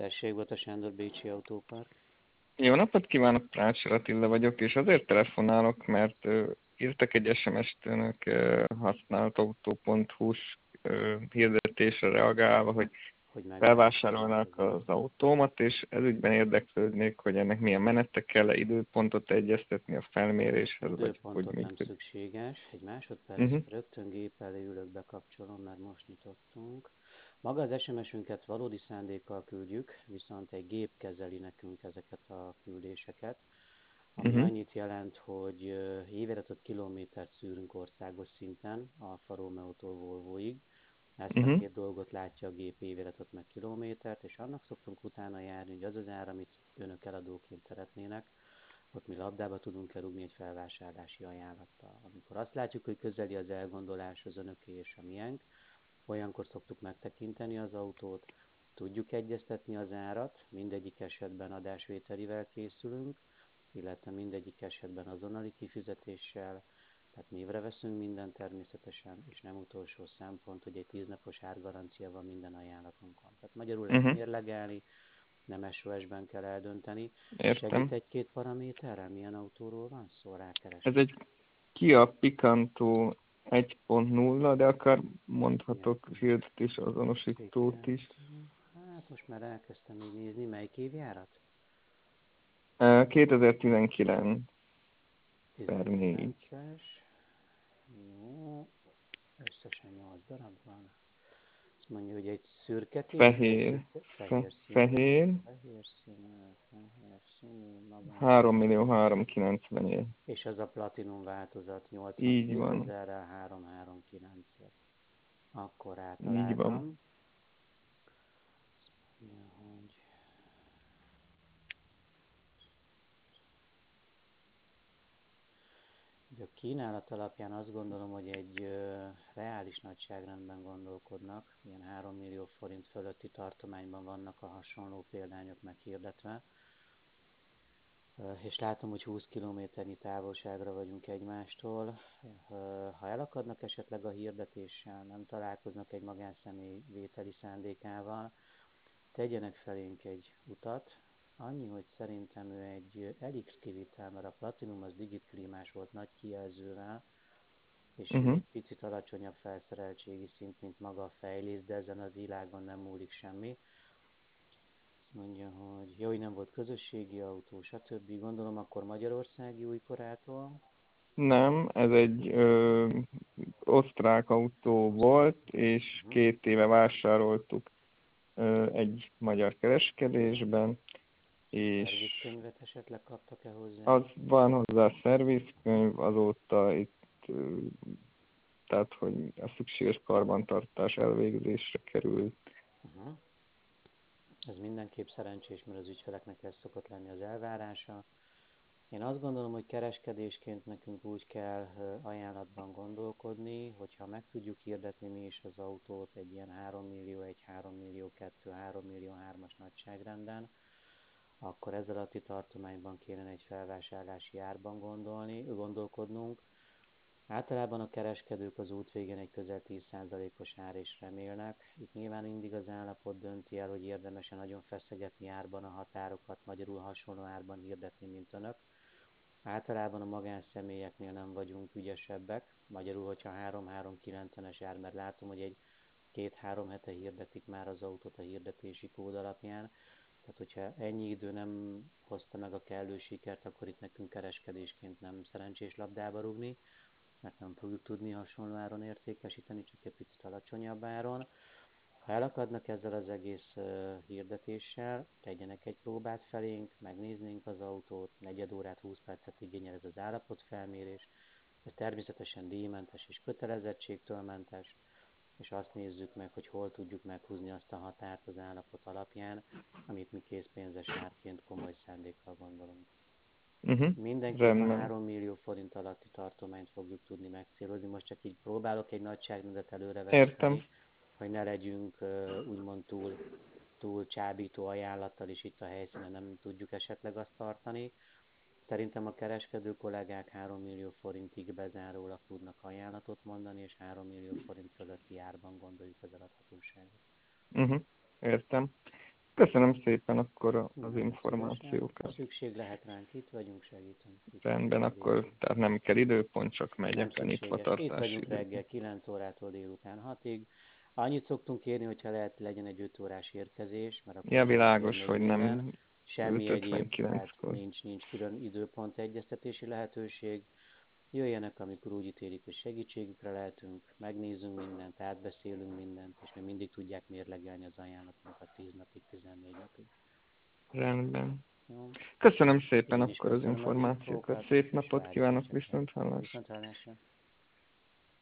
Tessék, Bota Sándor, Bécsi Autópark. Jó napot kívánok, Prácsor Attila vagyok, és azért telefonálok, mert írtak egy SMS-t önök használt autó.hu-s hirdetésre reagálva, hogy Hogy felvásárolnák megvásárolják. az autómat, és ezügyben érdeklődnék, hogy ennek milyen menete kell-e időpontot egyeztetni a felméréshez, vagy hogy Időpontot nem működik. szükséges. Egy másodperc, Uh-huh. rögtön gép elé ülök, bekapcsolom, mert most nyitottunk. Maga az SMS-ünket valódi szándékkal küldjük, viszont egy gép kezeli nekünk ezeket a küldéseket, ami Uh-huh. annyit jelent, hogy évjáratot kilométert szűrünk országos szinten, Alfa Romeo-tól Volvoig. Ezt a Uh-huh. két dolgot látja a gép, évjáratot meg kilométert, és annak szoktunk utána járni, hogy az az ár, amit önök eladóként szeretnének, ott mi labdába tudunk rúgni egy felvásárlási ajánlattal. Amikor azt látjuk, hogy közeli az elgondolás az önöké és a miénk, olyankor szoktuk megtekinteni az autót, tudjuk egyeztetni az árat, mindegyik esetben adásvételivel készülünk, illetve mindegyik esetben azonnali kifizetéssel, tehát névre veszünk mindent természetesen, és nem utolsó szempont, hogy egy 10 napos árgarancia van minden ajánlatunkon. Tehát magyarul lehet Uh-huh. mérlegelni, nem SOS-ben kell eldönteni. Segít Értem. egy-két paraméterrel? Milyen autóról van szó? Ez Rákeresek. egy Kia Picanto 1.0, de akár mondhatok hirdetés azonosítót is. Picanto. Hát most már elkezdtem így nézni, melyik évjárat? 2019 per 4. 19-es. Jó. Összesen 8 darab van. Azt mondja, hogy egy szürke tintű, egy Fehér. zöld, fehér színű. Fehér. Fehér színű, 3 magánszínű. millió 390 ér. És az a platinum változat Így 82 van. ezerrel 339-ért. Akkor Így van. rátaláltam. Azt mondja, hogy ugye a kínálat alapján azt gondolom, hogy egy reális nagyságrendben gondolkodnak, ilyen 3 millió forint fölötti tartományban vannak a hasonló példányok meghirdetve, és látom, hogy 20 kilométernyi távolságra vagyunk egymástól. Ha elakadnak esetleg a hirdetéssel, nem találkoznak egy magánszemély vételi szándékával, tegyenek felénk egy utat. Annyi, hogy szerintem ő egy LX kivitel, mert a Platinum az digit klímás volt nagy kijelzővel, és ő Uh-huh. egy picit alacsonyabb felszereltségi szint, mint maga a fejlész, de ezen a világon nem múlik semmi. Azt mondja, hogy jó, hogy nem volt közösségi autó, stb. Gondolom akkor magyarországi újkorától. Nem, ez egy osztrák autó volt, és Uh-huh. 2 éve vásároltuk egy magyar kereskedésben, és Szervizkönyvet esetleg kaptak-e hozzá? az van hozzá szervizkönyv, azóta itt, tehát hogy a szükséges karbantartás elvégzésre került. Uh-huh. Ez mindenképp szerencsés, mert az ügyfeleknek ez szokott lenni az elvárása. Én azt gondolom, hogy kereskedésként nekünk úgy kell ajánlatban gondolkodni, hogyha meg tudjuk hirdetni mi is az autót egy ilyen 3 millió 1, 3 millió 2, 3 millió 3-as nagyságrenden, akkor ez alatti tartományban kéne egy felvásárlási árban gondolkodnunk. Általában a kereskedők az út végén egy közel 10%-os árést remélnek. Itt nyilván mindig az állapot dönti el, hogy érdemes-e nagyon feszegetni árban a határokat, magyarul hasonló árban hirdetni, mint önök. Általában a magánszemélyeknél nem vagyunk ügyesebbek, magyarul, hogyha 3-3-90-es ár, mert látom, hogy egy 2-3 hete hirdetik már az autót a hirdetési kód alapján. Tehát, hogyha ennyi idő nem hozta meg a kellő sikert, akkor itt nekünk kereskedésként nem szerencsés labdába rúgni, mert nem fogjuk tudni hasonló áron értékesíteni, csak egy picit alacsonyabb áron. Ha elakadnak ezzel az egész hirdetéssel, tegyenek egy próbát felénk, megnéznénk az autót, negyed órát, 20 percet igényel ez az állapotfelmérés. Ez természetesen díjmentes és kötelezettségtől mentes, és azt nézzük meg, hogy hol tudjuk meghúzni azt a határt az állapot alapján, amit mi készpénzes árként komoly szándékkal gondolunk. Uh-huh. Mindenképp a Rendben. 3 millió forint alatti tartományt fogjuk tudni megcélozni. Most csak így próbálok egy nagyságrendet Értem. előrevetíteni, hogy ne legyünk úgymond túl csábító ajánlattal, és itt a helyszínen nem tudjuk esetleg azt tartani. Szerintem a kereskedő kollégák 3 millió forintig bezárólag tudnak ajánlatot mondani, és 3 millió forint fölötti árban gondoljuk az eladhatóságot. Uh-huh. Értem. Köszönöm szépen akkor az Nagyon szívesen. Ha információkat. szükség lehet ránk, itt vagyunk, segítünk. Itt vagyunk Rendben, akkor segítségül. tehát nem kell időpont, csak Nem megyek a szükséges. Itt nyitvatartási vagyunk időben. reggel 9 órától délután 6-ig. Annyit szoktunk kérni, hogyha lehet legyen egy 5 órás érkezés, mert akkor Ja, elfér világos, még hogy minden. nem Semmi egyéb, tehát 5:59-kor. nincs külön időpont egyeztetési lehetőség. Jöjjenek, amikor úgy ítélik, hogy segítségükre lehetünk, megnézzünk mindent, átbeszélünk mindent, és még mindig tudják mérlegelni az ajánlatunkat 10 napig, 14 napig. Rendben. Jó? Köszönöm szépen Én is akkor az köszönöm az információkat. infókat, Szép és napot várjuk kívánok, esetleg. viszont hallásra. Viszontlátásra.